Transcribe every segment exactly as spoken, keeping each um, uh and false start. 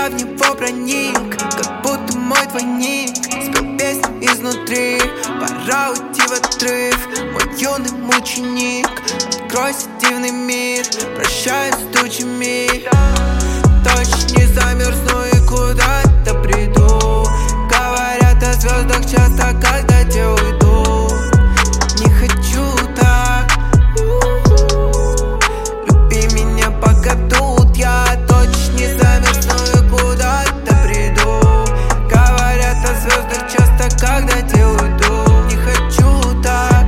я в него проник, как будто мой двойник. Спел песню изнутри, пора уйти в отрыв. Мой юный мученик, откройся, дивный мир. Прощаюсь с тучами, точно не замерзну и куда-то приду. Говорят о звездах часто, когда те уйдут. Не хочу так, люби меня пока тут. Я точно не замерзну и куда-то приду. Говорят о звездах часто, когда те уйдут. Не хочу так,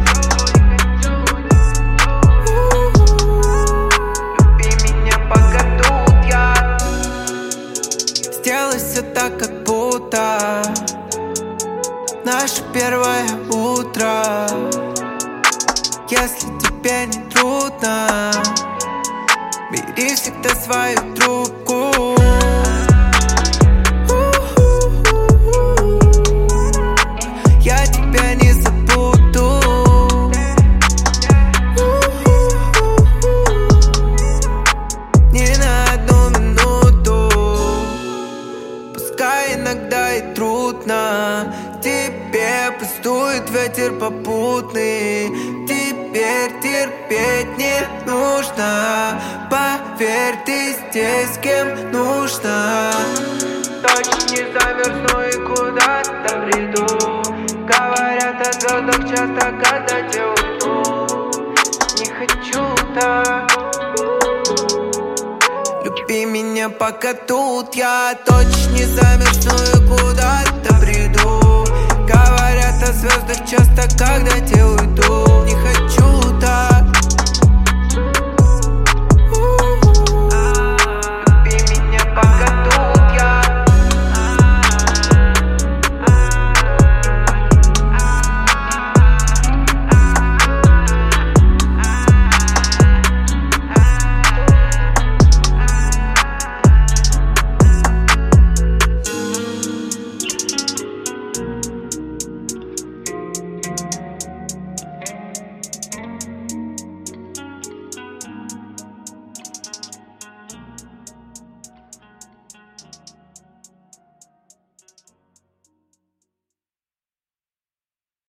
люби меня пока тут. Я сделай все так, как будто наше первое утро. Если тебе не трудно, бери всегда свою трубку. Я тебя не забуду. Ни на одну минуту. Пускай иногда и трудно, тебе пусть дует ветер попутный. Теперь терпеть не нужно. Поверь, ты здесь с кем нужно. Точно не замерзну и куда-то приду. Говорят о звездах часто, когда те уйдут. Не хочу так, люби меня пока тут. Я точно не замерзну и куда-то приду. Говорят о звездах часто, когда те уйдут. Не хочу так, люби меня пока тут. Я